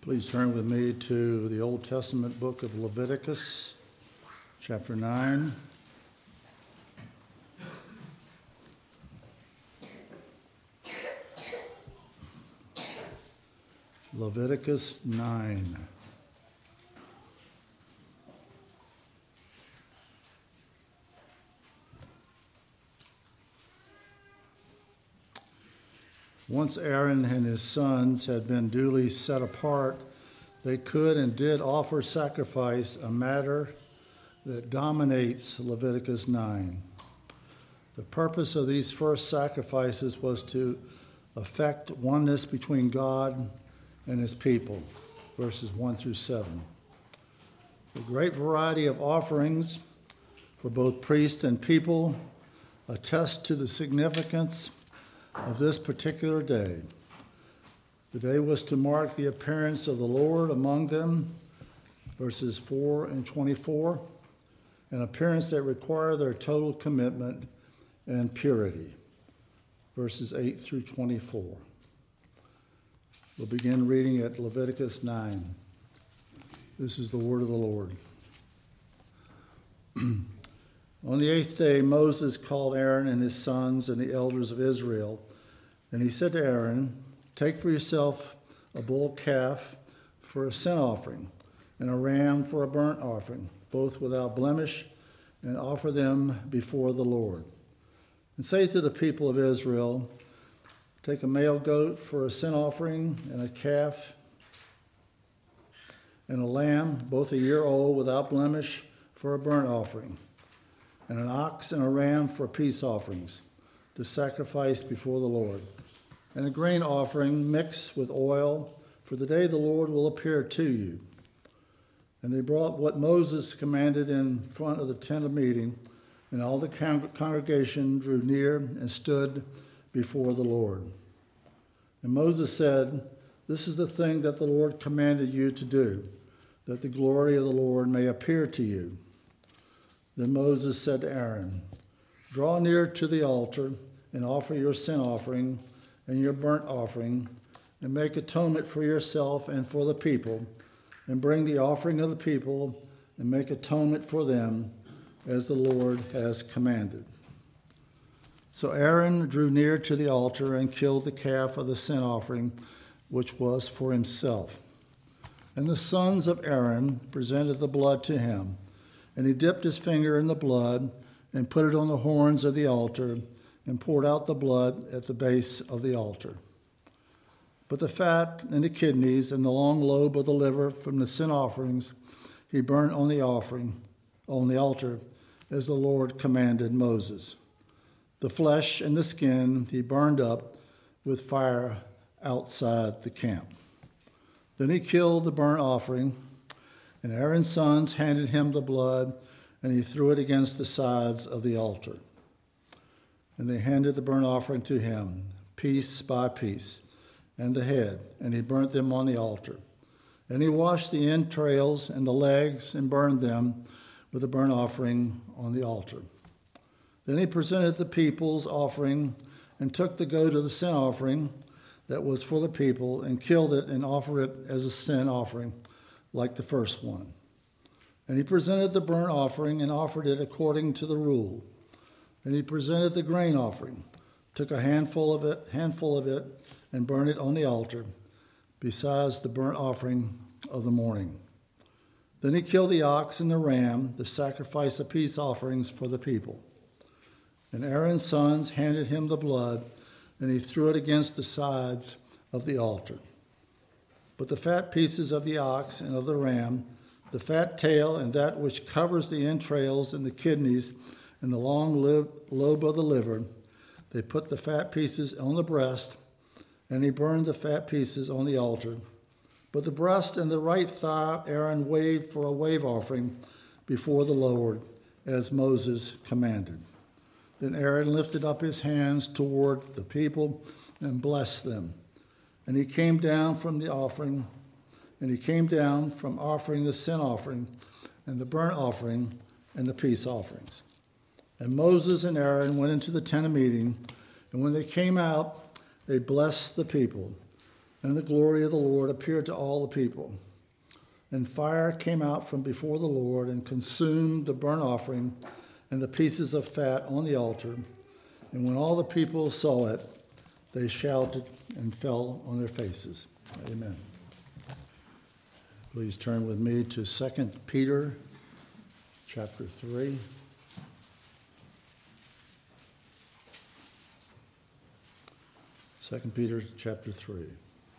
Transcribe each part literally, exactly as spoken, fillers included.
Please turn with me to the Old Testament book of Leviticus, chapter nine. Leviticus nine. Once Aaron and his sons had been duly set apart, they could and did offer sacrifice, a matter that dominates Leviticus nine. The purpose of these first sacrifices was to effect oneness between God and his people, verses one through seven. The great variety of offerings for both priest and people attest to the significance of this particular day. The day was to mark the appearance of the Lord among them, verses four and twenty-four, an appearance that required their total commitment and purity, verses eight through twenty-four. We'll begin reading at Leviticus nine. This is the word of the Lord. On the eighth day, Moses called Aaron and his sons and the elders of Israel, and he said to Aaron, "Take for yourself a bull calf for a sin offering and a ram for a burnt offering, both without blemish, and offer them before the Lord. And say to the people of Israel, take a male goat for a sin offering and a calf and a lamb, both a year old without blemish, for a burnt offering, and an ox and a ram for peace offerings to sacrifice before the Lord, and a grain offering mixed with oil, for the day the Lord will appear to you." And they brought what Moses commanded in front of the tent of meeting, and all the con- congregation drew near and stood before the Lord. And Moses said, "This is the thing that the Lord commanded you to do, that the glory of the Lord may appear to you." Then Moses said to Aaron, "Draw near to the altar and offer your sin offering and your burnt offering, and make atonement for yourself and for the people, and bring the offering of the people and make atonement for them, as the Lord has commanded." So Aaron drew near to the altar and killed the calf of the sin offering, which was for himself. And the sons of Aaron presented the blood to him, and he dipped his finger in the blood and put it on the horns of the altar and poured out the blood at the base of the altar. But the fat and the kidneys and the long lobe of the liver from the sin offerings he burnt on the offering, on the altar, as the Lord commanded Moses. The flesh and the skin he burned up with fire outside the camp. Then he killed the burnt offering, and Aaron's sons handed him the blood, and he threw it against the sides of the altar. And they handed the burnt offering to him, piece by piece, and the head, and he burnt them on the altar. And he washed the entrails and the legs and burned them with the burnt offering on the altar. Then he presented the people's offering and took the goat of the sin offering that was for the people and killed it and offered it as a sin offering like the first one. And he presented the burnt offering and offered it according to the rule. And he presented the grain offering, took a handful of it, handful of it, and burned it on the altar, besides the burnt offering of the morning. Then he killed the ox and the ram, the sacrifice of peace offerings for the people. And Aaron's sons handed him the blood, and he threw it against the sides of the altar. But the fat pieces of the ox and of the ram, the fat tail and that which covers the entrails and the kidneys and the long lobe of the liver, they put the fat pieces on the breast, and he burned the fat pieces on the altar. But the breast and the right thigh Aaron waved for a wave offering before the Lord, as Moses commanded. Then Aaron lifted up his hands toward the people and blessed them. And he came down from the offering, and he came down from offering the sin offering and the burnt offering and the peace offerings. And Moses and Aaron went into the tent of meeting, and when they came out, they blessed the people. And the glory of the Lord appeared to all the people. And fire came out from before the Lord and consumed the burnt offering and the pieces of fat on the altar. And when all the people saw it, they shouted and fell on their faces. Amen. Please turn with me to Second Peter chapter three. Second Peter chapter three.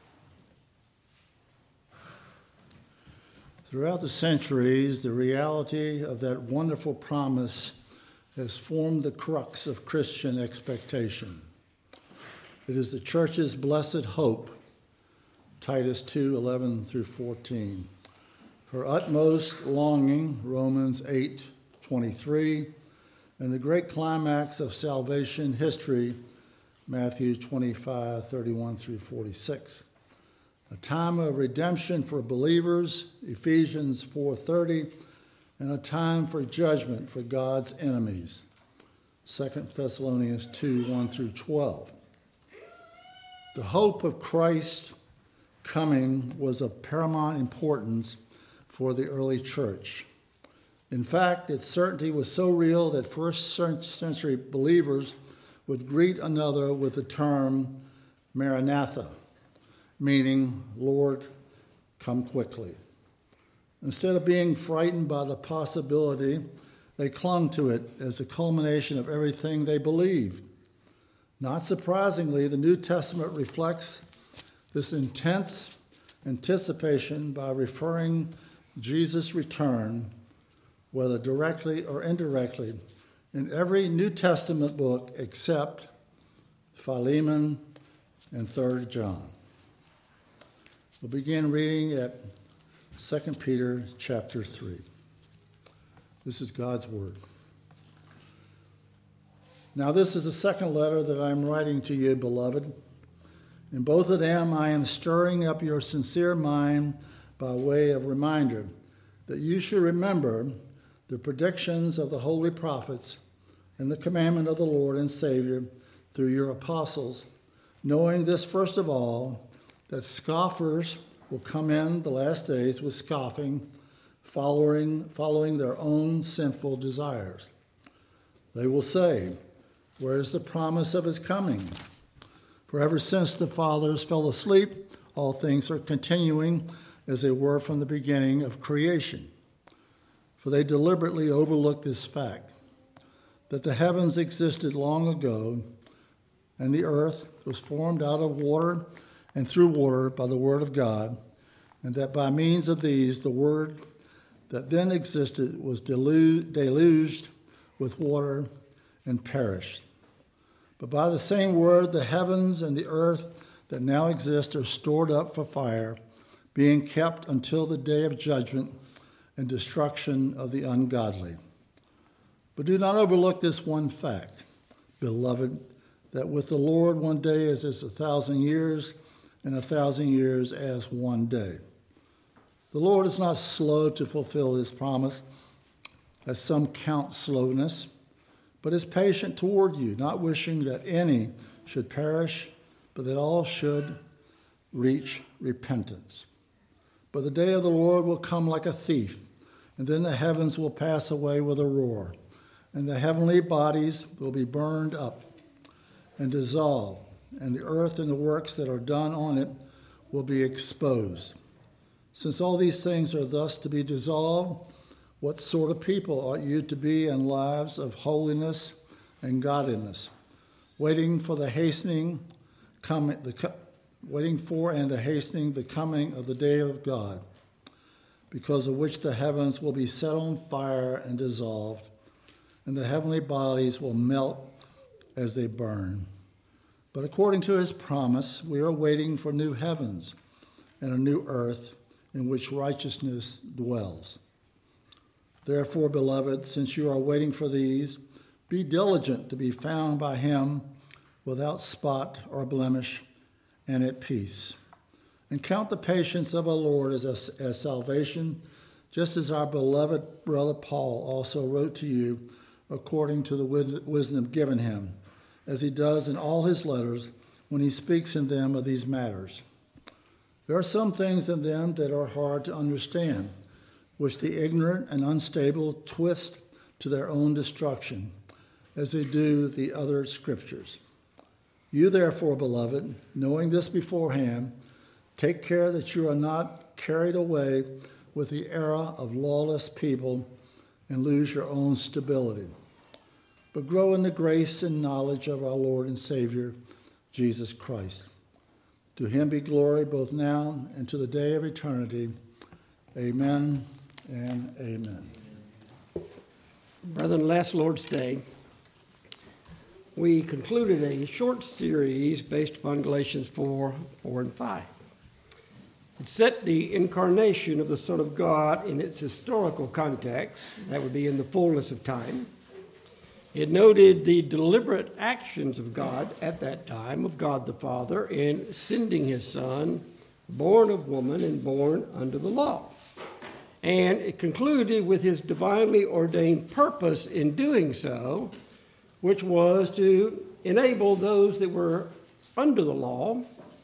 Throughout the centuries, the reality of that wonderful promise has formed the crux of Christian expectation. It is the church's blessed hope, Titus two, eleven through fourteen. Her utmost longing, Romans eight, twenty-three, and the great climax of salvation history, Matthew twenty-five, thirty-one through forty-six. A time of redemption for believers, Ephesians four thirty, and a time for judgment for God's enemies, Second Thessalonians two, one through twelve. The hope of Christ's coming was of paramount importance for the early church. In fact, its certainty was so real that first century believers would greet another with the term Maranatha, meaning, Lord, come quickly. Instead of being frightened by the possibility, they clung to it as the culmination of everything they believed. Not surprisingly, the New Testament reflects this intense anticipation by referring Jesus' return, whether directly or indirectly, in every New Testament book except Philemon and Third John. We'll begin reading at Second Peter chapter three. This is God's word. Now this is the second letter that I am writing to you, beloved. In both of them I am stirring up your sincere mind by way of reminder that you should remember the predictions of the holy prophets and the commandment of the Lord and Savior through your apostles, knowing this first of all, that scoffers will come in the last days with scoffing, following, following their own sinful desires. They will say, where is the promise of his coming? For ever since the fathers fell asleep, all things are continuing as they were from the beginning of creation. For they deliberately overlook this fact, that the heavens existed long ago, and the earth was formed out of water and through water by the word of God, and that by means of these the word that then existed was delu- deluged with water and perished. But by the same word the heavens and the earth that now exist are stored up for fire, being kept until the day of judgment and destruction of the ungodly. But do not overlook this one fact, beloved, that with the Lord one day is as a thousand years, and a thousand years as one day. The Lord is not slow to fulfill his promise, as some count slowness, but is patient toward you, not wishing that any should perish, but that all should reach repentance. But the day of the Lord will come like a thief, and then the heavens will pass away with a roar, and the heavenly bodies will be burned up and dissolved, and the earth and the works that are done on it will be exposed. Since all these things are thus to be dissolved, what sort of people ought you to be in lives of holiness and godliness, waiting for the hastening coming, the waiting for and the hastening the coming of the day of God, because of which the heavens will be set on fire and dissolved, and the heavenly bodies will melt as they burn. But according to his promise, we are waiting for new heavens and a new earth in which righteousness dwells. Therefore, beloved, since you are waiting for these, be diligent to be found by him without spot or blemish and at peace. And count the patience of our Lord as, a, as salvation, just as our beloved brother Paul also wrote to you according to the wisdom given him, as he does in all his letters when he speaks in them of these matters. There are some things in them that are hard to understand, which the ignorant and unstable twist to their own destruction, as they do the other scriptures. You therefore, beloved, knowing this beforehand, take care that you are not carried away with the error of lawless people and lose your own stability, but grow in the grace and knowledge of our Lord and Savior, Jesus Christ. To him be glory both now and to the day of eternity. Amen and amen. Brethren, last Lord's Day, we concluded a short series based upon Galatians four, four, and five. It set the incarnation of the Son of God in its historical context, that would be in the fullness of time. It noted the deliberate actions of God at that time, of God the Father, in sending his Son, born of woman and born under the law. And it concluded with his divinely ordained purpose in doing so, which was to enable those that were under the law,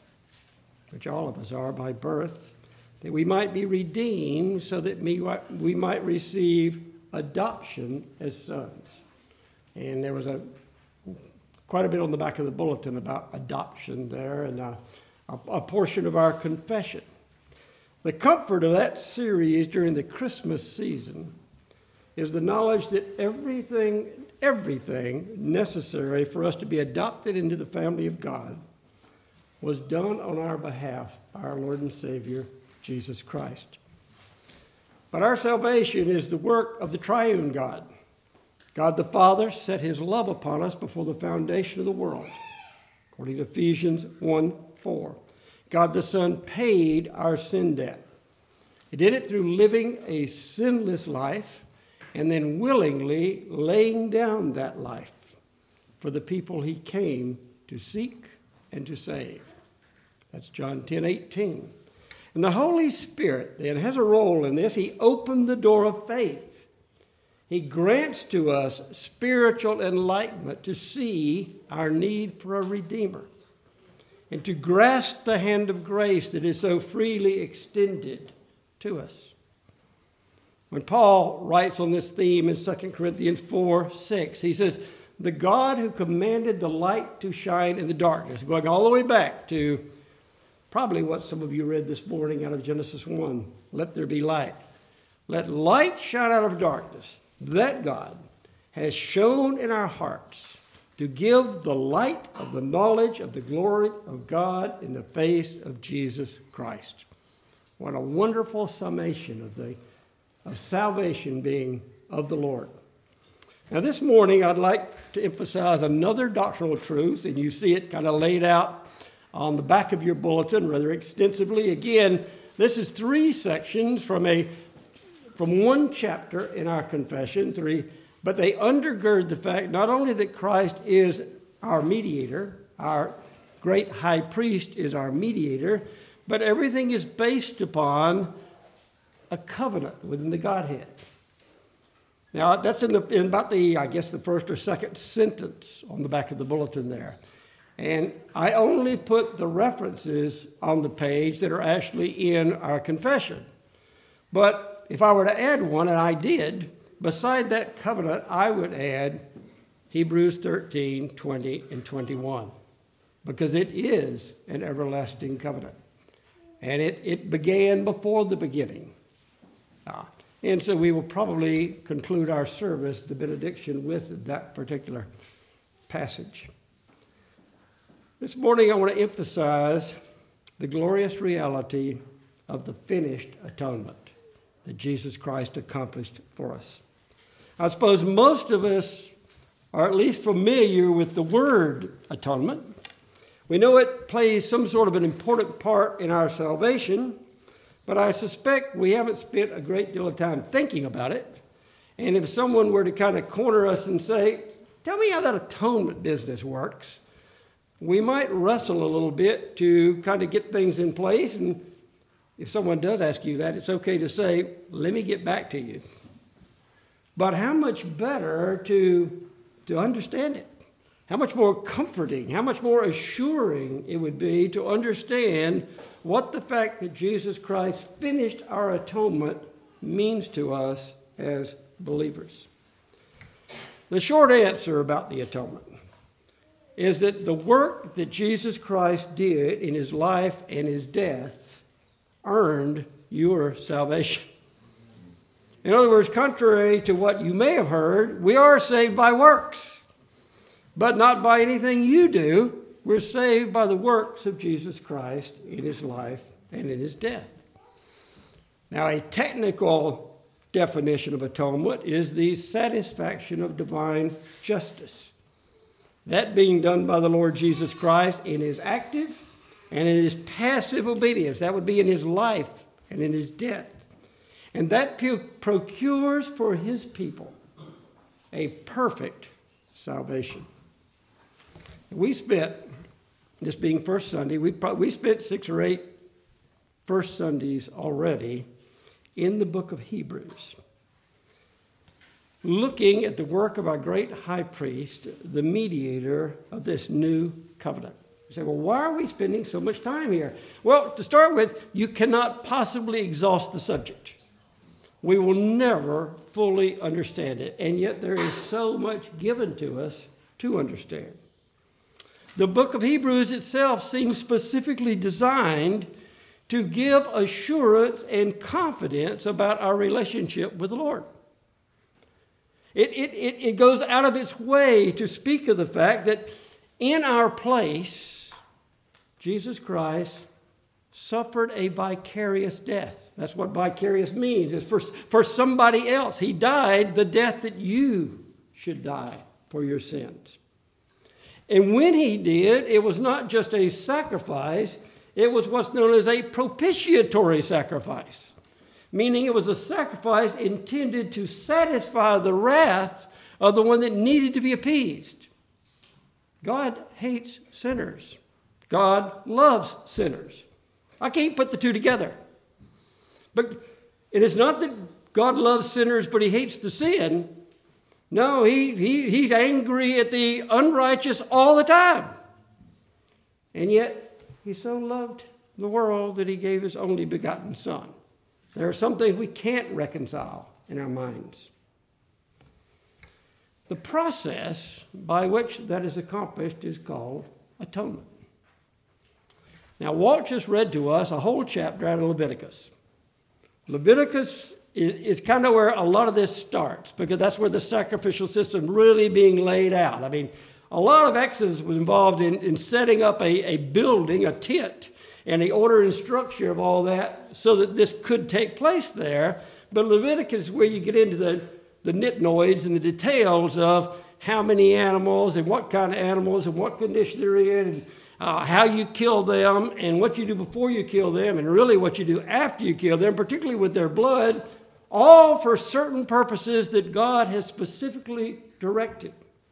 which all of us are by birth, that we might be redeemed so that we might receive adoption as sons. And there was a quite a bit on the back of the bulletin about adoption there, and a, a, a portion of our confession. The comfort of that series during the Christmas season is the knowledge that everything, everything necessary for us to be adopted into the family of God was done on our behalf by our Lord and Savior, Jesus Christ. But our salvation is the work of the triune God. God the Father set his love upon us before the foundation of the world, according to Ephesians one four. God the Son paid our sin debt. He did it through living a sinless life and then willingly laying down that life for the people he came to seek and to save. That's John ten eighteen. And the Holy Spirit then has a role in this. He opened the door of faith. He grants to us spiritual enlightenment to see our need for a Redeemer and to grasp the hand of grace that is so freely extended to us. When Paul writes on this theme in Second Corinthians four six, he says, the God who commanded the light to shine in the darkness, going all the way back to probably what some of you read this morning out of Genesis one, let there be light. Let light shine out of darkness. That God has shown in our hearts to give the light of the knowledge of the glory of God in the face of Jesus Christ. What a wonderful summation of the of salvation being of the Lord. Now this morning I'd like to emphasize another doctrinal truth, and you see it kind of laid out on the back of your bulletin rather extensively. Again, this is three sections from a from one chapter in our confession, three, but they undergird the fact not only that Christ is our mediator, our great high priest is our mediator, but everything is based upon a covenant within the Godhead. Now, that's in, the, in about the, I guess, the first or second sentence on the back of the bulletin there. And I only put the references on the page that are actually in our confession. But if I were to add one, and I did, beside that covenant, I would add Hebrews thirteen, twenty, and twenty-one, because it is an everlasting covenant. And it, it began before the beginning. Ah, and so we will probably conclude our service, the benediction, with that particular passage. This morning I want to emphasize the glorious reality of the finished atonement that Jesus Christ accomplished for us. I suppose most of us are at least familiar with the word atonement. We know it plays some sort of an important part in our salvation, but I suspect we haven't spent a great deal of time thinking about it. And if someone were to kind of corner us and say, tell me how that atonement business works, we might wrestle a little bit to kind of get things in place. And if someone does ask you that, it's okay to say, let me get back to you. But how much better to, to understand it, how much more comforting, how much more assuring it would be to understand what the fact that Jesus Christ finished our atonement means to us as believers. The short answer about the atonement is that the work that Jesus Christ did in his life and his death earned your salvation. In other words, contrary to what you may have heard, we are saved by works, but not by anything you do. We're saved by the works of Jesus Christ in his life and in his death. Now, a technical definition of atonement is the satisfaction of divine justice. That being done by the Lord Jesus Christ in his active and in his passive obedience. That would be in his life and in his death. And that procures for his people a perfect salvation. We spent, this being First Sunday, we, we spent six or eight First Sundays already in the book of Hebrews, looking at the work of our great high priest, the mediator of this new covenant. You say, well, why are we spending so much time here? Well, to start with, you cannot possibly exhaust the subject. We will never fully understand it, and yet there is so much given to us to understand. The book of Hebrews itself seems specifically designed to give assurance and confidence about our relationship with the Lord. It, it, it, it goes out of its way to speak of the fact that in our place, Jesus Christ suffered a vicarious death. That's what vicarious means. It's for, for somebody else. He died the death that you should die for your sins. And when he did, it was not just a sacrifice, it was what's known as a propitiatory sacrifice, meaning it was a sacrifice intended to satisfy the wrath of the one that needed to be appeased. God hates sinners. God loves sinners. I can't put the two together. But it is not that God loves sinners, but he hates the sin. No, he, he, he's angry at the unrighteous all the time. And yet, he so loved the world that he gave his only begotten Son. There are some things we can't reconcile in our minds. The process by which that is accomplished is called atonement. Now, Walt just read to us a whole chapter out of Leviticus. Leviticus is, is kind of where a lot of this starts, because that's where the sacrificial system really being laid out. I mean, a lot of Exodus was involved in, in setting up a, a building, a tent, and the order and structure of all that so that this could take place there. But Leviticus is where you get into the, the nitnoids and the details of how many animals and what kind of animals and what condition they're in, and uh, how you kill them and what you do before you kill them, and really what you do after you kill them, particularly with their blood, all for certain purposes that God has specifically directed.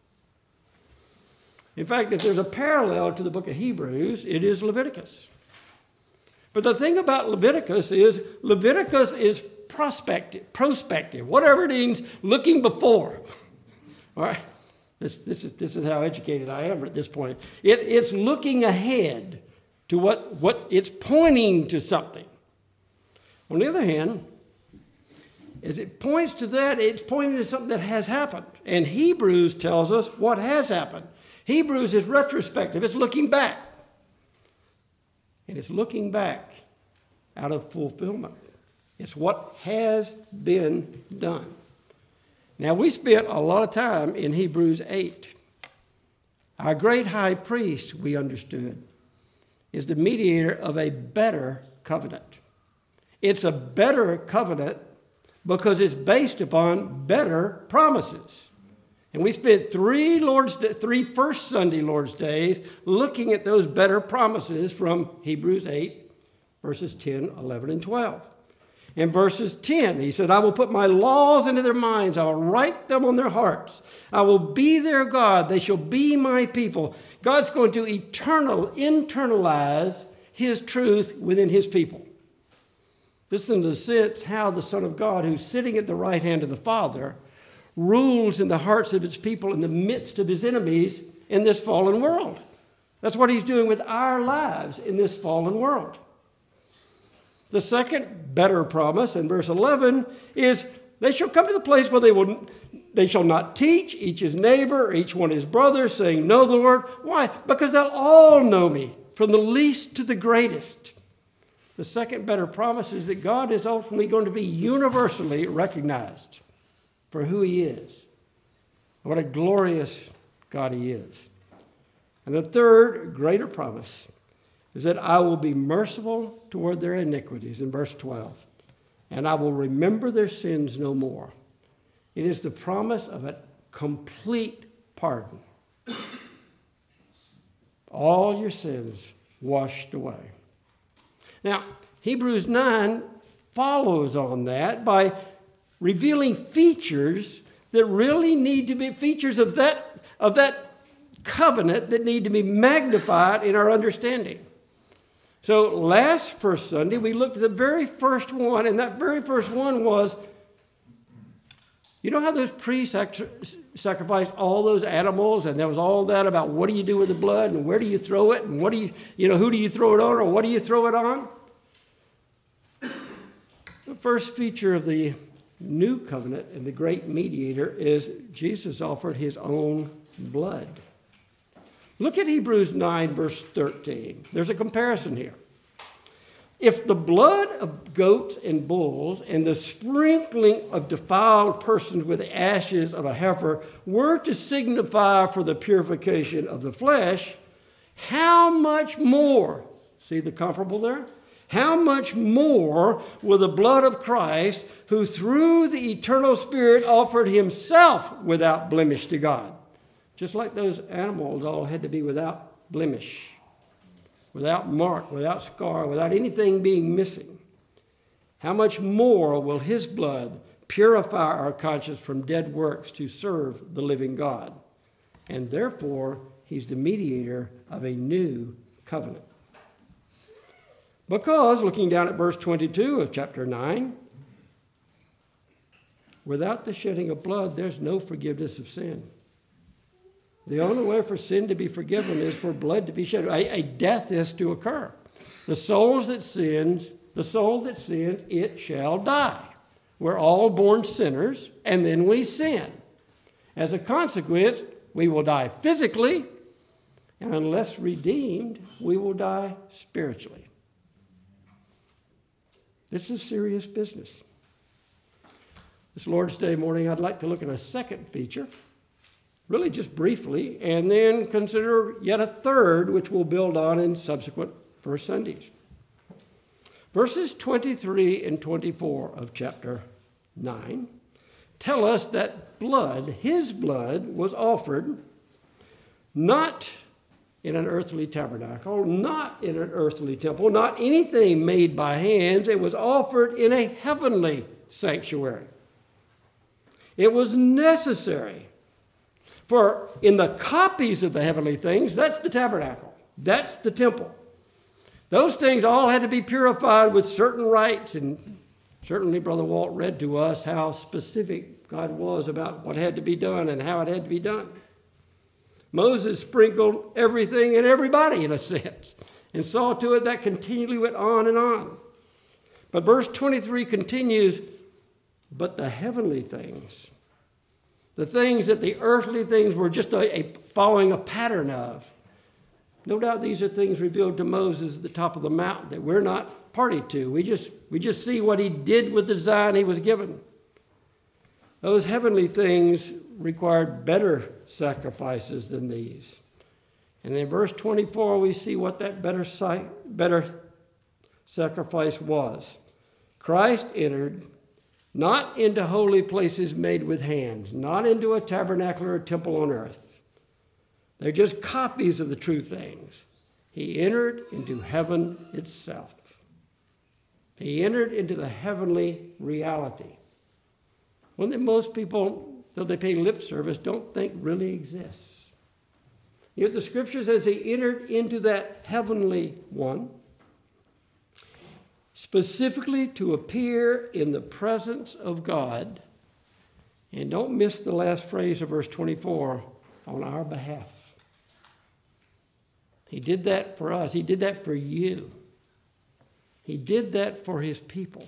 In fact, if there's a parallel to the book of Hebrews, it is Leviticus. But the thing about Leviticus is Leviticus is prospective, prospective, whatever it means, looking before. All right? This, this, is, this is how educated I am at this point. It, it's looking ahead to what, what it's pointing to something. On the other hand, as it points to that, it's pointing to something that has happened. And Hebrews tells us what has happened. Hebrews is retrospective. It's looking back. And it's looking back out of fulfillment. It's what has been done. Now, we spent a lot of time in Hebrews eight. Our great high priest, we understood, is the mediator of a better covenant. It's a better covenant because it's based upon better promises. And we spent three Lord's three first Sunday Lord's Days looking at those better promises from Hebrews eight, verses ten, eleven, and twelve. In verses ten, he said, I will put my laws into their minds. I will write them on their hearts. I will be their God. They shall be my people. God's going to eternal, internalize his truth within his people. This is in the sense how the Son of God, who's sitting at the right hand of the Father, rules in the hearts of his people in the midst of his enemies, in this fallen world. That's what he's doing with our lives in this fallen world. The second better promise in verse eleven is they shall come to the place where they will they shall not teach each his neighbor, each one his brother, saying, know the Lord. Why? Because they'll all know me, from the least to the greatest. The second better promise is that God is ultimately going to be universally recognized for who he is. What a glorious God he is. And the third greater promise is that I will be merciful toward their iniquities in verse twelve, and I will remember their sins no more. It is the promise of a complete pardon. All your sins washed away. Now, Hebrews nine follows on that by revealing features that really need to be features of that, of that covenant that need to be magnified in our understanding. So last first Sunday, we looked at the very first one, and that very first one was, you know how those priests sacrificed all those animals, and there was all that about what do you do with the blood, and where do you throw it, and what do you, you know, who do you throw it on, or what do you throw it on? The first feature of the new covenant and the great mediator is Jesus offered his own blood. Look at Hebrews nine, verse thirteen. There's a comparison here. If the blood of goats and bulls and the sprinkling of defiled persons with the ashes of a heifer were to signify for the purification of the flesh, how much more, see the comparable there? How much more will the blood of Christ, who through the eternal Spirit offered himself without blemish to God? Just like those animals all had to be without blemish, without mark, without scar, without anything being missing. How much more will his blood purify our conscience from dead works to serve the living God? And therefore, he's the mediator of a new covenant. Because, looking down at verse twenty-two of chapter nine, without the shedding of blood, there's no forgiveness of sin. The only way for sin to be forgiven is for blood to be shed. A, a death is to occur. The souls that sins, the soul that sins, it shall die. We're all born sinners, and then we sin. As a consequence, we will die physically, and unless redeemed, we will die spiritually. This is serious business. This Lord's Day morning, I'd like to look at a second feature, really just briefly, and then consider yet a third, which we'll build on in subsequent First Sundays. Verses twenty-three and twenty-four of chapter nine tell us that blood, his blood, was offered not in an earthly tabernacle, not in an earthly temple, not anything made by hands. It was offered in a heavenly sanctuary. It was necessary. For in the copies of the heavenly things, that's the tabernacle. That's the temple. Those things all had to be purified with certain rites. And certainly Brother Walt read to us how specific God was about what had to be done and how it had to be done. Moses sprinkled everything and everybody, in a sense, and saw to it that continually went on and on. But verse twenty-three continues, but the heavenly things, the things that the earthly things were just a, a following a pattern of. No doubt these are things revealed to Moses at the top of the mountain that we're not party to. We just, we just see what he did with the design he was given. Those heavenly things required better sacrifices than these. And in verse twenty-four, we see what that better, better sacrifice was. Christ entered not into holy places made with hands, not into a tabernacle or a temple on earth. They're just copies of the true things. He entered into heaven itself. He entered into the heavenly reality. One that most people, though they pay lip service, don't think really exists. Yet the scripture says he entered into that heavenly one, specifically to appear in the presence of God. And don't miss the last phrase of verse twenty-four, on our behalf. He did that for us. He did that for you. He did that for his people.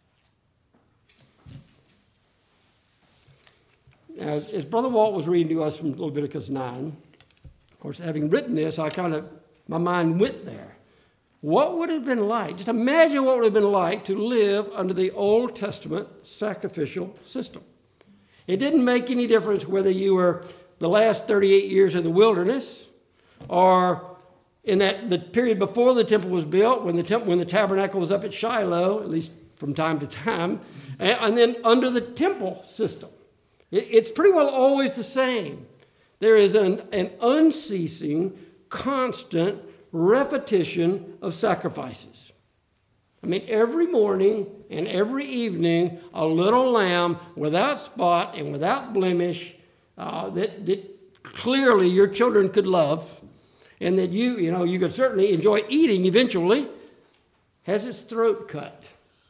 As, as Brother Walt was reading to us from Leviticus nine, of course, having written this, I kind of, my mind went there. What would it have been like? Just imagine what it would have been like to live under the Old Testament sacrificial system. It didn't make any difference whether you were the last thirty-eight years in the wilderness or in that the period before the temple was built, when the temple, when the tabernacle was up at Shiloh, at least from time to time, and, and then under the temple system. It, it's pretty well always the same. There is an, an unceasing, constant repetition of sacrifices. I mean, every morning and every evening, a little lamb without spot and without blemish uh, that, that clearly your children could love and that you, you know, you could certainly enjoy eating eventually, has its throat cut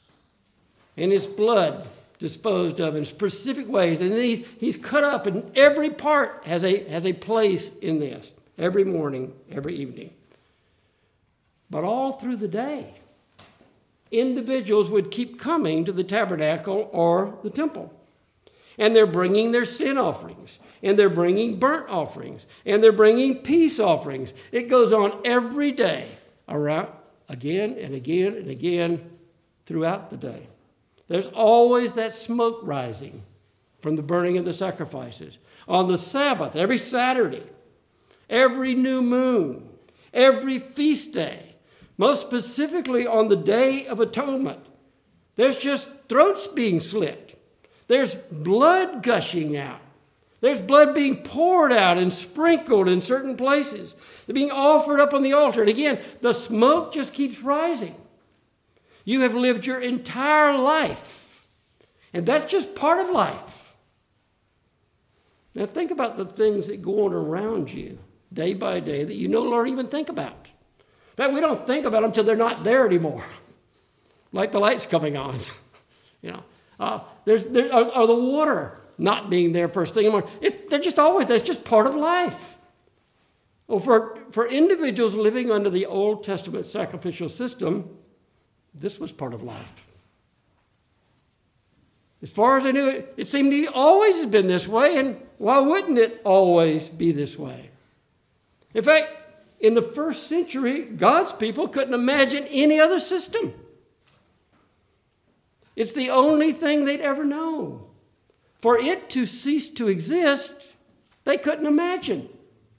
and its blood disposed of in specific ways. And then he, he's cut up, and every part has a, has a place in this, every morning, every evening. But all through the day, individuals would keep coming to the tabernacle or the temple. And they're bringing their sin offerings, and they're bringing burnt offerings, and they're bringing peace offerings. It goes on every day, around, again and again and again throughout the day. There's always that smoke rising from the burning of the sacrifices. On the Sabbath, every Saturday, every new moon, every feast day, most specifically on the Day of Atonement, there's just throats being slit. There's blood gushing out. There's blood being poured out and sprinkled in certain places. They're being offered up on the altar. And again, the smoke just keeps rising. You have lived your entire life. And that's just part of life. Now think about the things that go on around you day by day that you no longer even think about. In fact, we don't think about them until they're not there anymore. Like the lights coming on. You know, uh, there's there, or, or the water not being there first thing in the morning. It's, they're just always, that's just part of life. Well, for, for individuals living under the Old Testament sacrificial system, this was part of life. As far as I knew, it, it seemed to always have been this way, and why wouldn't it always be this way? In fact, in the first century, God's people couldn't imagine any other system. It's the only thing they'd ever known. For it to cease to exist, they couldn't imagine.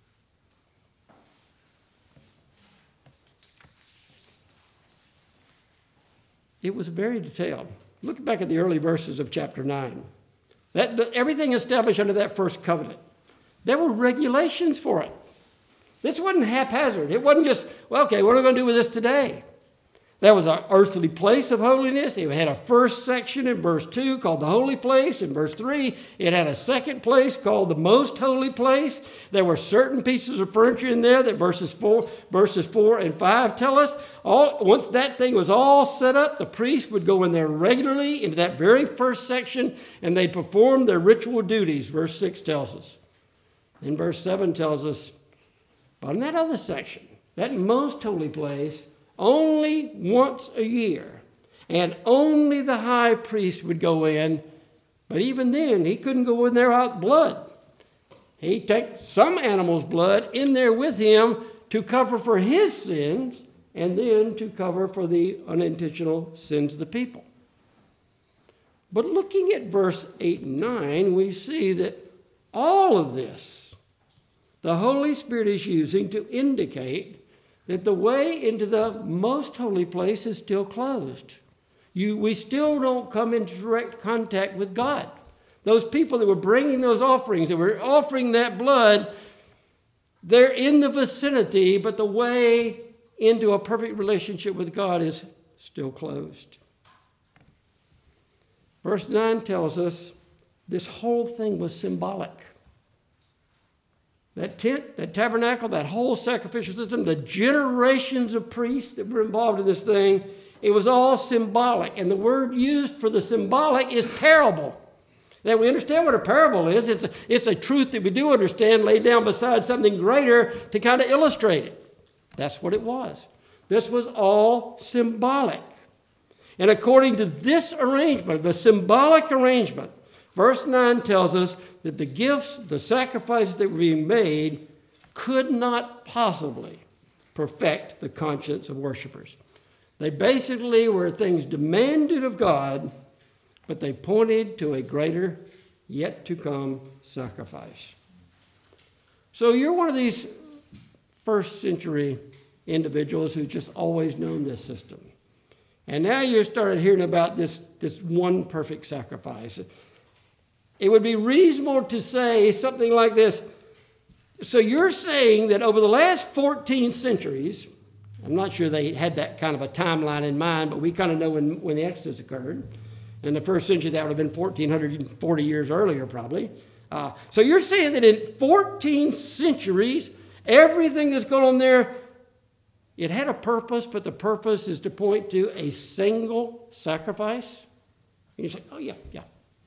It was very detailed. Look back at the early verses of chapter nine. That, everything established under that first covenant. There were regulations for it. This wasn't haphazard. It wasn't just, well, okay, what are we going to do with this today? There was an earthly place of holiness. It had a first section in verse two called the holy place. In verse three, it had a second place called the most holy place. There were certain pieces of furniture in there that verses four, verses four and five tell us. All, once that thing was all set up, the priest would go in there regularly into that very first section, and they'd perform their ritual duties, verse six tells us. Then verse seven tells us, but in that other section, that most holy place, only once a year, and only the high priest would go in, but even then, he couldn't go in there without blood. He'd take some animal's blood in there with him to cover for his sins, and then to cover for the unintentional sins of the people. But looking at verse eight and nine, we see that all of this, the Holy Spirit is using to indicate that the way into the most holy place is still closed. You, we still don't come into direct contact with God. Those people that were bringing those offerings, that were offering that blood, they're in the vicinity, but the way into a perfect relationship with God is still closed. Verse nine tells us this whole thing was symbolic. That tent, that tabernacle, that whole sacrificial system, the generations of priests that were involved in this thing, it was all symbolic. And the word used for the symbolic is parable. Now, we understand what a parable is. It's a, it's a truth that we do understand laid down beside something greater to kind of illustrate it. That's what it was. This was all symbolic. And according to this arrangement, the symbolic arrangement, verse nine tells us that the gifts, the sacrifices that were being made could not possibly perfect the conscience of worshipers. They basically were things demanded of God, but they pointed to a greater, yet to come sacrifice. So you're one of these first century individuals who's just always known this system. And now you started hearing about this, this one perfect sacrifice. It would be reasonable to say something like this. So you're saying that over the last fourteen centuries, I'm not sure they had that kind of a timeline in mind, but we kind of know when, when the Exodus occurred. In the first century, that would have been fourteen forty years earlier, probably. Uh, so you're saying that in fourteen centuries, everything that's going on there, it had a purpose, but the purpose is to point to a single sacrifice? And you say, oh, yeah, yeah.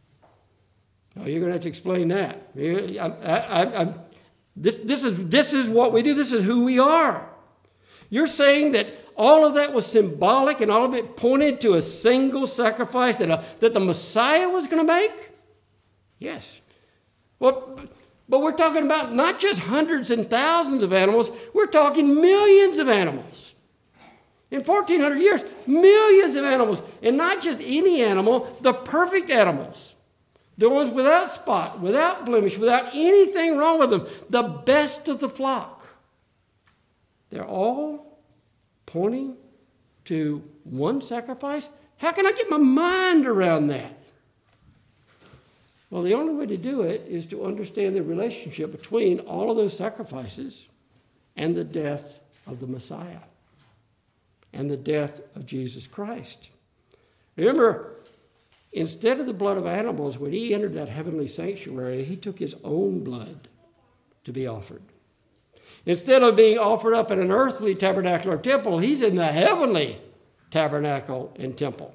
Oh, you're going to have to explain that. I, I, I, this, this, is, this is what we do. This is who we are. You're saying that all of that was symbolic and all of it pointed to a single sacrifice that, a, that the Messiah was going to make? Yes. Well, but we're talking about not just hundreds and thousands of animals. We're talking millions of animals. In fourteen hundred years, millions of animals. And not just any animal, the perfect animals. The ones without spot, without blemish, without anything wrong with them. The best of the flock. They're all pointing to one sacrifice. How can I get my mind around that? Well, the only way to do it is to understand the relationship between all of those sacrifices and the death of the Messiah and the death of Jesus Christ. Remember, instead of the blood of animals, when he entered that heavenly sanctuary, he took his own blood to be offered. Instead of being offered up in an earthly tabernacle or temple, he's in the heavenly tabernacle and temple.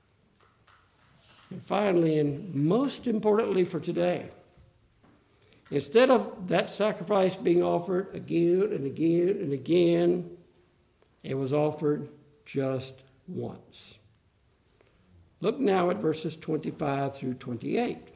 And finally, and most importantly for today, instead of that sacrifice being offered again and again and again, it was offered just once. Look now at verses twenty-five through twenty-eight.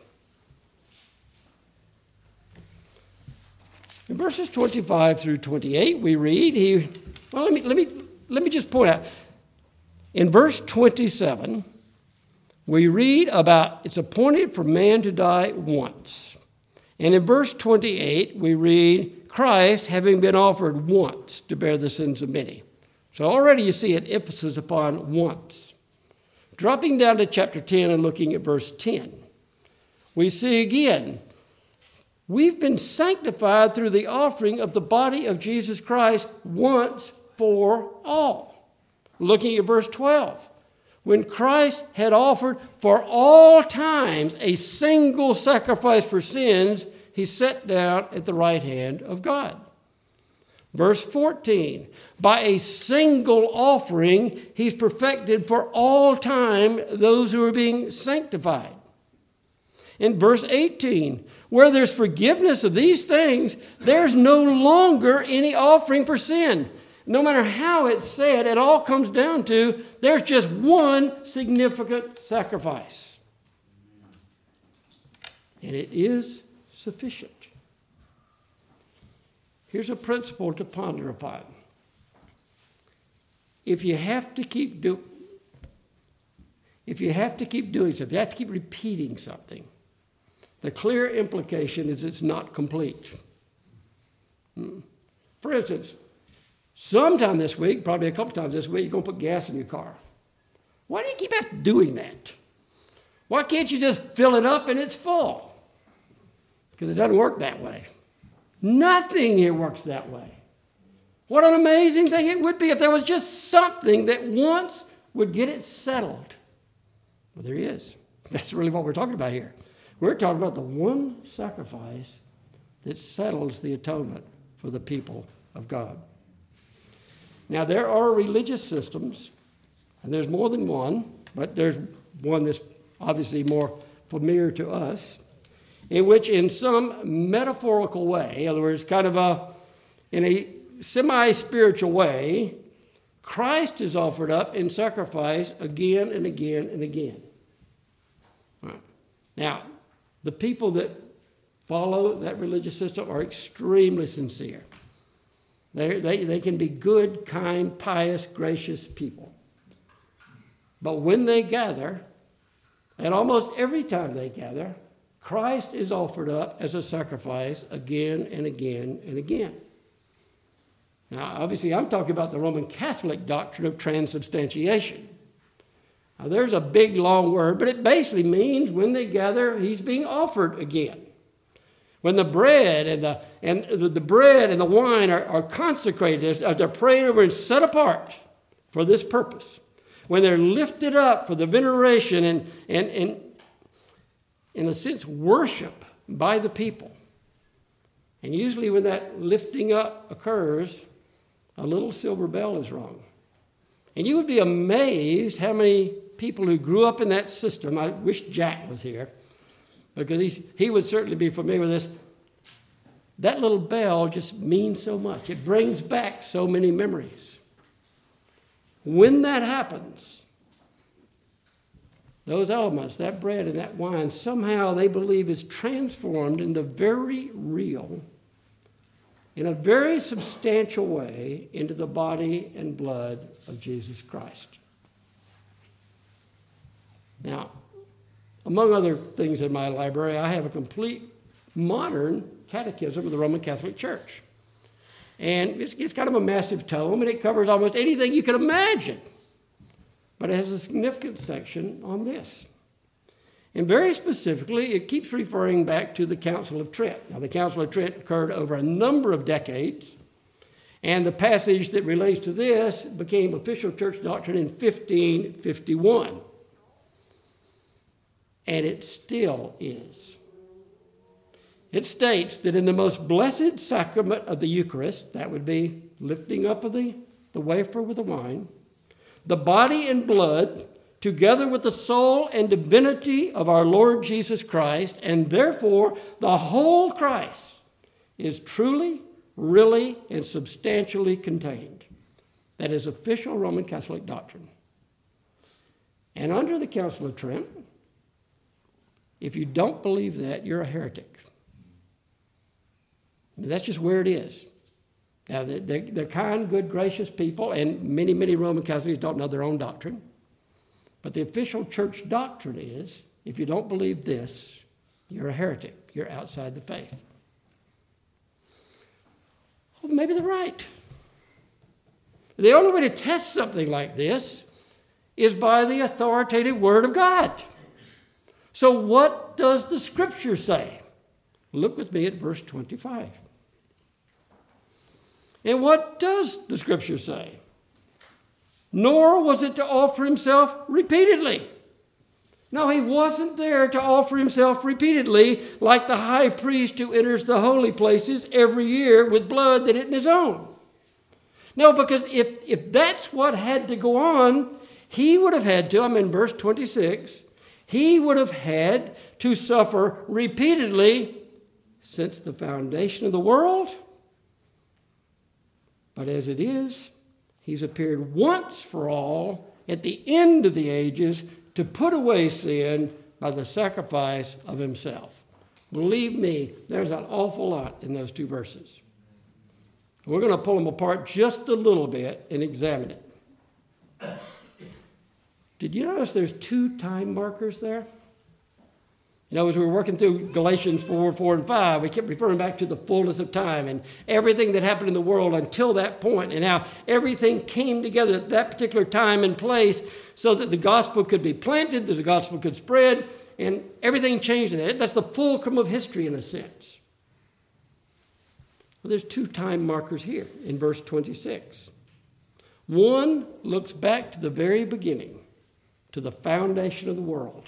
In verses twenty-five through twenty-eight, we read, he, well, let me, let me, let me just point out. In verse twenty-seven, we read about it's appointed for man to die once. And in verse twenty-eight, we read, Christ having been offered once to bear the sins of many. So already you see an emphasis upon once. Dropping down to chapter ten and looking at verse ten, we see again, we've been sanctified through the offering of the body of Jesus Christ once for all. Looking at verse twelve, when Christ had offered for all times a single sacrifice for sins, he sat down at the right hand of God. Verse fourteen, by a single offering, he's perfected for all time those who are being sanctified. In verse eighteen, where there's forgiveness of these things, there's no longer any offering for sin. No matter how it's said, it all comes down to there's just one significant sacrifice. And it is sufficient. Here's a principle to ponder upon. If you have to keep do, if you have to keep doing something, you have to keep repeating something, the clear implication is it's not complete. For instance, sometime this week, probably a couple times this week, you're going to put gas in your car. Why do you keep after doing that? Why can't you just fill it up and it's full? Because it doesn't work that way. Nothing here works that way. What an amazing thing it would be if there was just something that once would get it settled. Well, there is. That's really what we're talking about here. We're talking about the one sacrifice that settles the atonement for the people of God. Now, there are religious systems, and there's more than one, but there's one that's obviously more familiar to us, in which in some metaphorical way, in other words, kind of a, in a semi-spiritual way, Christ is offered up in sacrifice again and again and again. Right. Now, the people that follow that religious system are extremely sincere. They, they, they can be good, kind, pious, gracious people. But when they gather, and almost every time they gather, Christ is offered up as a sacrifice again and again and again. Now, obviously, I'm talking about the Roman Catholic doctrine of transubstantiation. Now, there's a big, long word, but it basically means when they gather, he's being offered again. When the bread and the and the bread and the wine are, are consecrated, they're prayed over and set apart for this purpose. When they're lifted up for the veneration and, and, and in a sense, worship by the people. And usually when that lifting up occurs, a little silver bell is rung. And you would be amazed how many people who grew up in that system, I wish Jack was here, because he's, he would certainly be familiar with this. That little bell just means so much. It brings back so many memories. When that happens, those elements, that bread and that wine, somehow they believe is transformed in the very real, in a very substantial way, into the body and blood of Jesus Christ. Now, among other things in my library, I have a complete modern catechism of the Roman Catholic Church. And it's, it's kind of a massive tome, and it covers almost anything you can imagine. But it has a significant section on this. And very specifically, it keeps referring back to the Council of Trent. Now, the Council of Trent occurred over a number of decades, and the passage that relates to this became official church doctrine in fifteen fifty-one. And it still is. It states that in the most blessed sacrament of the Eucharist, that would be lifting up of the, the wafer with the wine, the body and blood, together with the soul and divinity of our Lord Jesus Christ, and therefore the whole Christ, is truly, really, and substantially contained. That is official Roman Catholic doctrine. And under the Council of Trent, if you don't believe that, you're a heretic. That's just where it is. Now, they're, they're kind, good, gracious people, and many, many Roman Catholics don't know their own doctrine. But the official church doctrine is, if you don't believe this, you're a heretic. You're outside the faith. Well, maybe they're right. The only way to test something like this is by the authoritative Word of God. So what does the Scripture say? Look with me at verse twenty-five. And what does the Scripture say? Nor was it to offer himself repeatedly. No, he wasn't there to offer himself repeatedly like the high priest who enters the holy places every year with blood that isn't his own. No, because if, if that's what had to go on, he would have had to, I'm in verse twenty-six, he would have had to suffer repeatedly since the foundation of the world. But as it is, he's appeared once for all at the end of the ages to put away sin by the sacrifice of himself. Believe me, there's an awful lot in those two verses. We're going to pull them apart just a little bit and examine it. Did you notice there's two time markers there? You know, as we were working through Galatians four, four, and five, we kept referring back to the fullness of time and everything that happened in the world until that point, and how everything came together at that particular time and place so that the gospel could be planted, that the gospel could spread, and everything changed in that. That's the fulcrum of history in a sense. Well, there's two time markers here in verse twenty-six. One looks back to the very beginning, to the foundation of the world.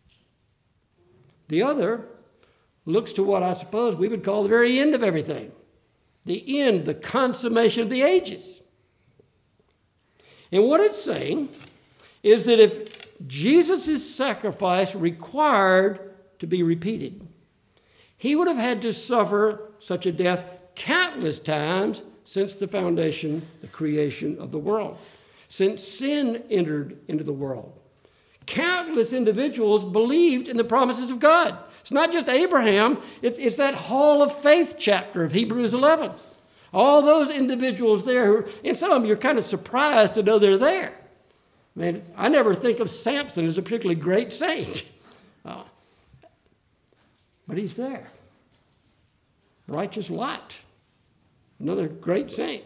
The other looks to what I suppose we would call the very end of everything. The end, the consummation of the ages. And what it's saying is that if Jesus' sacrifice required to be repeated, he would have had to suffer such a death countless times since the foundation, the creation of the world, since sin entered into the world. Countless individuals believed in the promises of God. It's not just Abraham, it's that hall of faith chapter of Hebrews eleven. All those individuals there, who, and some of them you're kind of surprised to know they're there. Man, I never think of Samson as a particularly great saint. Uh, but he's there. Righteous Lot, another great saint.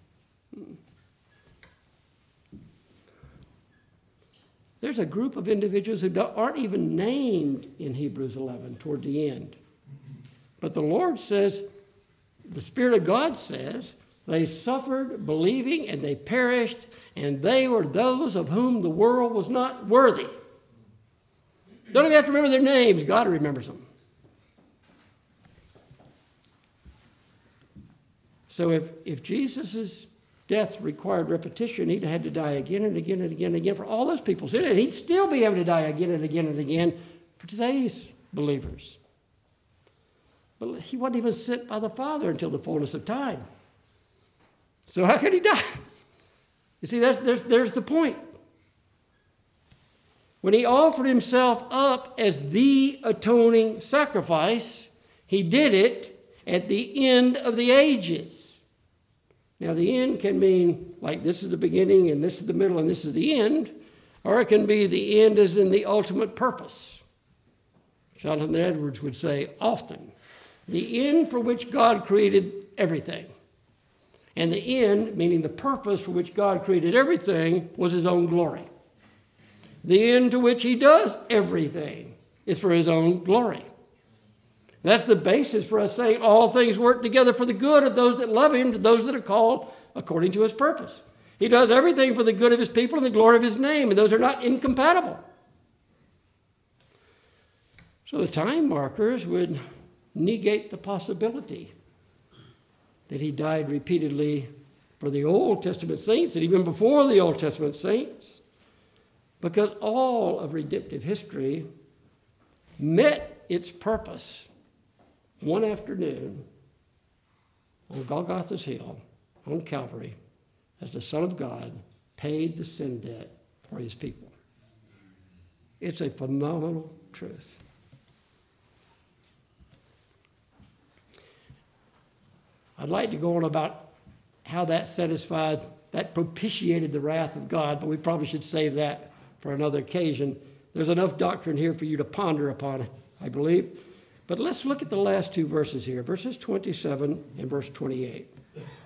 There's a group of individuals who aren't even named in Hebrews eleven toward the end. But the Lord says, the Spirit of God says, they suffered believing and they perished, and they were those of whom the world was not worthy. Don't even have to remember their names. God remembers them. So if, if Jesus' death required repetition, he'd had to die again and again and again and again for all those people. And he'd still be able to die again and again and again for today's believers. But he wasn't even sent by the Father until the fullness of time. So how could he die? You see, that's, there's, there's the point. When he offered himself up as the atoning sacrifice, he did it at the end of the ages. Now, the end can mean like this is the beginning and this is the middle and this is the end, or it can be the end as in the ultimate purpose. Jonathan Edwards would say often, the end for which God created everything. And the end, meaning the purpose for which God created everything, was his own glory. The end to which he does everything is for his own glory. That's the basis for us saying all things work together for the good of those that love him, to those that are called according to his purpose. He does everything for the good of his people and the glory of his name, and those are not incompatible. So the time markers would negate the possibility that he died repeatedly for the Old Testament saints and even before the Old Testament saints, because all of redemptive history met its purpose one afternoon on Golgotha's Hill, on Calvary, as the Son of God paid the sin debt for his people. It's a phenomenal truth. I'd like to go on about how that satisfied, that propitiated the wrath of God, but we probably should save that for another occasion. There's enough doctrine here for you to ponder upon, I believe. But let's look at the last two verses here, verses twenty-seven and verse twenty-eight.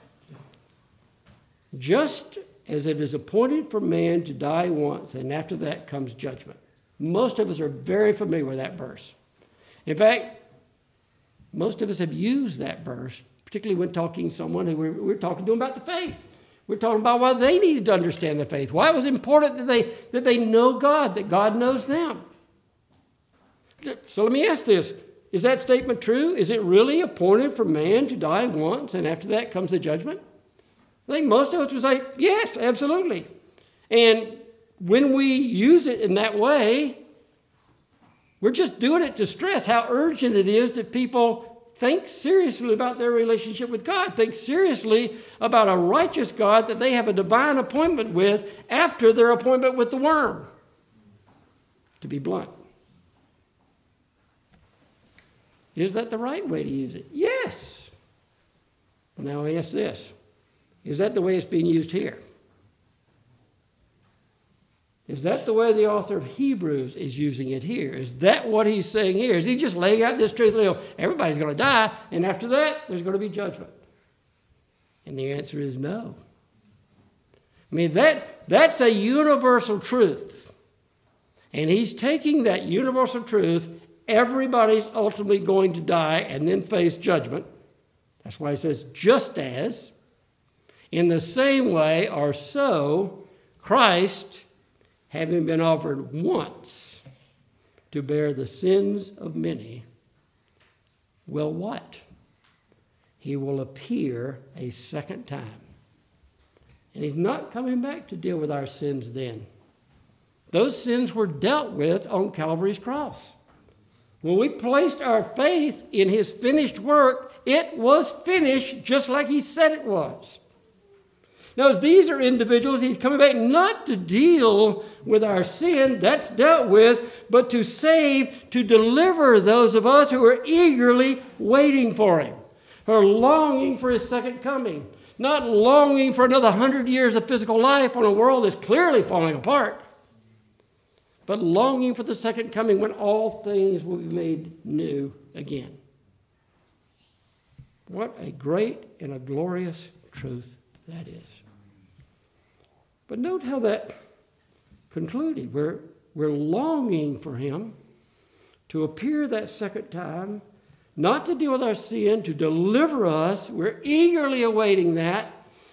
Just as it is appointed for man to die once, and after that comes judgment. Most of us are very familiar with that verse. In fact, most of us have used that verse, particularly when talking to someone who we're, we're talking to them about the faith. We're talking about why they needed to understand the faith, why it was important that they, that they know God, that God knows them. So let me ask this. Is that statement true? Is it really appointed for man to die once, and after that comes the judgment? I think most of us would say, yes, absolutely. And when we use it in that way, we're just doing it to stress how urgent it is that people think seriously about their relationship with God, think seriously about a righteous God that they have a divine appointment with after their appointment with the worm, to be blunt. Is that the right way to use it? Yes. Well, now I ask this. Is that the way it's being used here? Is that the way the author of Hebrews is using it here? Is that what he's saying here? Is he just laying out this truth? You know, everybody's going to die, and after that, there's going to be judgment. And the answer is no. I mean, that that's a universal truth. And he's taking that universal truth, everybody's ultimately going to die and then face judgment. That's why he says, just as, in the same way or so, Christ, having been offered once to bear the sins of many, will what? He will appear a second time. And he's not coming back to deal with our sins then. Those sins were dealt with on Calvary's cross. When we placed our faith in his finished work, it was finished just like he said it was. Now, as these are individuals, he's coming back not to deal with our sin, that's dealt with, but to save, to deliver those of us who are eagerly waiting for him, who are longing for his second coming, not longing for another hundred years of physical life on a world that's clearly falling apart, but longing for the second coming when all things will be made new again. What a great and a glorious truth that is. But note how that concluded. We're, we're longing for him to appear that second time, not to deal with our sin, to deliver us. We're eagerly awaiting that.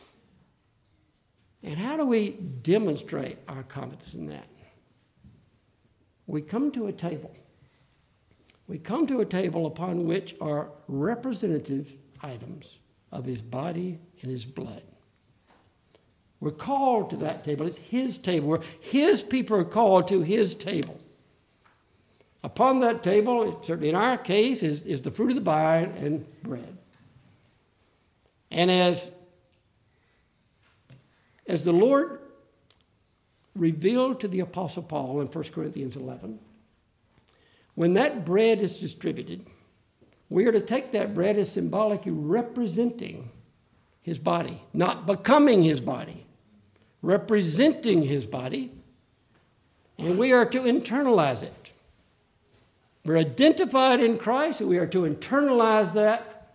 And how do we demonstrate our confidence in that? We come to a table. We come to a table upon which are representative items of his body and his blood. We're called to that table. It's his table. We're, his people are called to his table. Upon that table, certainly in our case, is, is the fruit of the vine and bread. And as, as the Lord revealed to the Apostle Paul in First Corinthians eleven, when that bread is distributed, we are to take that bread as symbolically representing his body, not becoming his body, representing his body, and we are to internalize it. We're identified in Christ, and we are to internalize that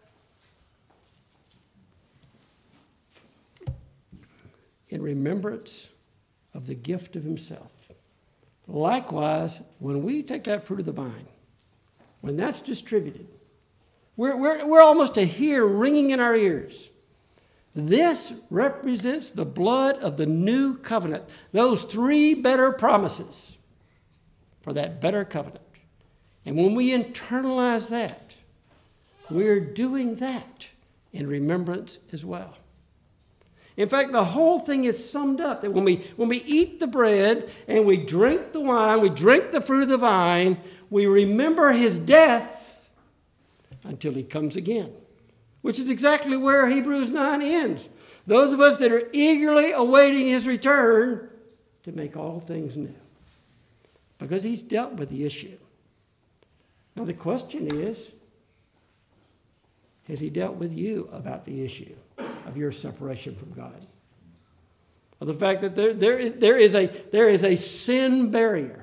in remembrance of the gift of himself. Likewise, when we take that fruit of the vine, when that's distributed, we're, we're, we're almost to hear ringing in our ears. This represents the blood of the new covenant, those three better promises for that better covenant. And when we internalize that, we're doing that in remembrance as well. In fact, the whole thing is summed up that when we, when we eat the bread and we drink the wine, we drink the fruit of the vine, we remember his death until he comes again, which is exactly where Hebrews nine ends. Those of us that are eagerly awaiting his return to make all things new, because he's dealt with the issue. Now the question is, has he dealt with you about the issue of your separation from God? Of the fact that there, there, there, is a, there is a sin barrier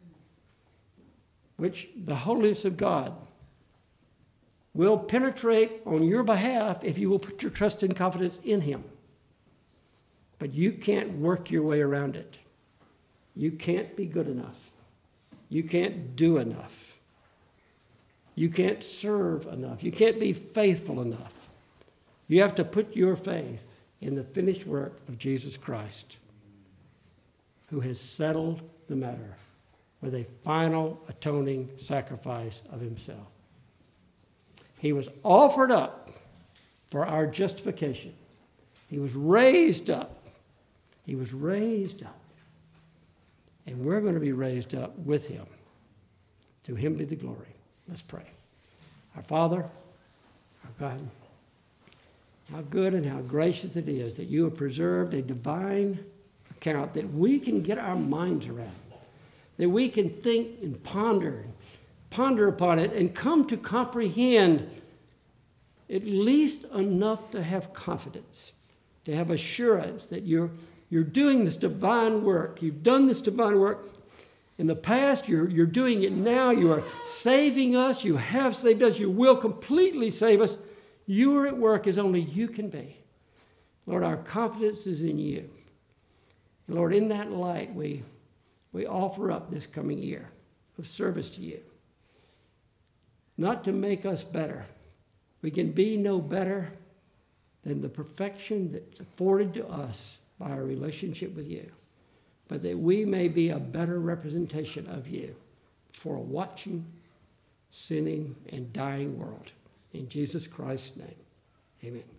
which the holiness of God will penetrate on your behalf if you will put your trust and confidence in him. But you can't work your way around it. You can't be good enough. You can't do enough. You can't serve enough. You can't be faithful enough. You have to put your faith in the finished work of Jesus Christ, who has settled the matter with a final atoning sacrifice of himself. He was offered up for our justification. He was raised up. He was raised up. And we're going to be raised up with him. To him be the glory. Let's pray. Our Father, our God, how good and how gracious it is that you have preserved a divine account that we can get our minds around, that we can think and ponder, ponder upon it and come to comprehend at least enough to have confidence, to have assurance that you're, you're doing this divine work. You've done this divine work in the past, you're, you're doing it now. You are saving us. You have saved us. You will completely save us. You are at work as only you can be. Lord, our confidence is in you. And Lord, in that light, we, we offer up this coming year of service to you. Not to make us better. We can be no better than the perfection that's afforded to us by our relationship with you, but that we may be a better representation of you for a watching, sinning, and dying world. In Jesus Christ's name, amen.